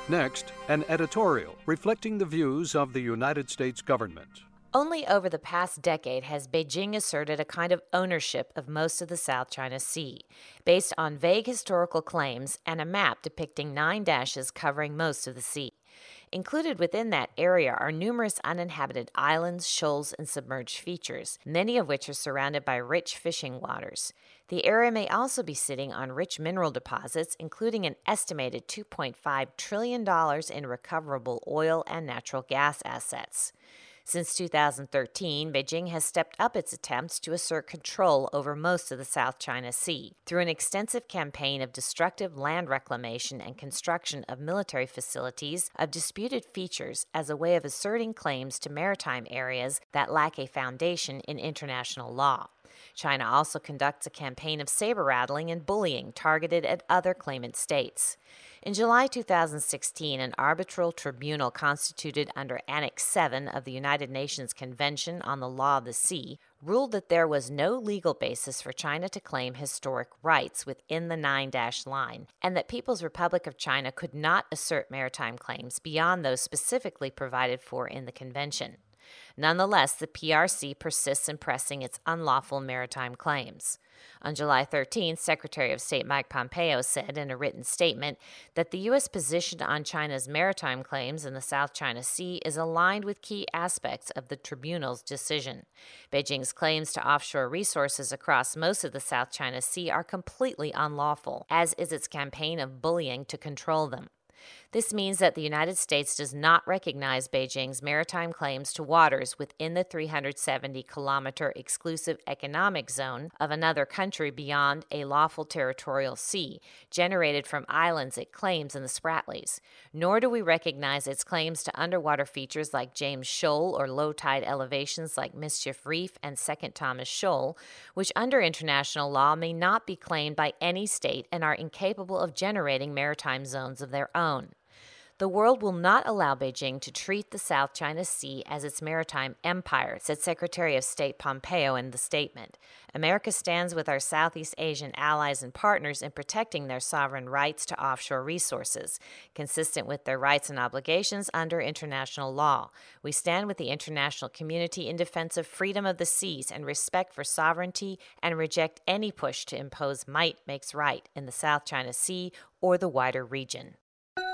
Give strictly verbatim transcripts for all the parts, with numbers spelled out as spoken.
Next, an editorial reflecting the views of the United States government. Only over the past decade has Beijing asserted a kind of ownership of most of the South China Sea, based on vague historical claims and a map depicting nine dashes covering most of the sea. Included within that area are numerous uninhabited islands, shoals, and submerged features, many of which are surrounded by rich fishing waters. The area may also be sitting on rich mineral deposits, including an estimated two point five trillion dollars in recoverable oil and natural gas assets. Since two thousand thirteen, Beijing has stepped up its attempts to assert control over most of the South China Sea through an extensive campaign of destructive land reclamation and construction of military facilities of disputed features as a way of asserting claims to maritime areas that lack a foundation in international law. China also conducts a campaign of saber-rattling and bullying targeted at other claimant states. In July two thousand sixteen, an arbitral tribunal constituted under Annex seven of the United Nations Convention on the Law of the Sea ruled that there was no legal basis for China to claim historic rights within the nine-dash line, and that People's Republic of China could not assert maritime claims beyond those specifically provided for in the convention. Nonetheless, the P R C persists in pressing its unlawful maritime claims. On July thirteenth, Secretary of State Mike Pompeo said in a written statement that the U S position on China's maritime claims in the South China Sea is aligned with key aspects of the tribunal's decision. Beijing's claims to offshore resources across most of the South China Sea are completely unlawful, as is its campaign of bullying to control them. This means that the United States does not recognize Beijing's maritime claims to waters within the three hundred seventy kilometer exclusive economic zone of another country beyond a lawful territorial sea, generated from islands it claims in the Spratlys. Nor do we recognize its claims to underwater features like James Shoal or low-tide elevations like Mischief Reef and Second Thomas Shoal, which under international law may not be claimed by any state and are incapable of generating maritime zones of their own. The world will not allow Beijing to treat the South China Sea as its maritime empire, said Secretary of State Pompeo in the statement. America stands with our Southeast Asian allies and partners in protecting their sovereign rights to offshore resources, consistent with their rights and obligations under international law. We stand with the international community in defense of freedom of the seas and respect for sovereignty and reject any push to impose might makes right in the South China Sea or the wider region.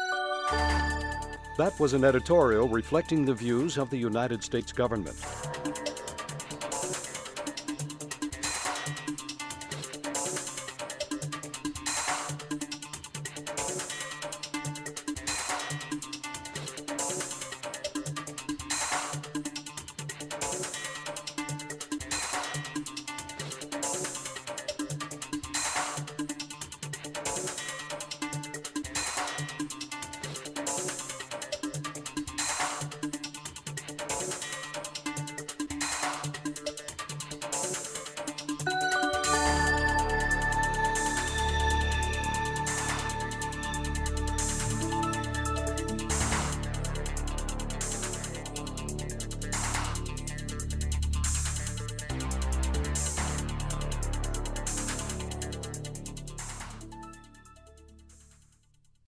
That was an editorial reflecting the views of the United States government.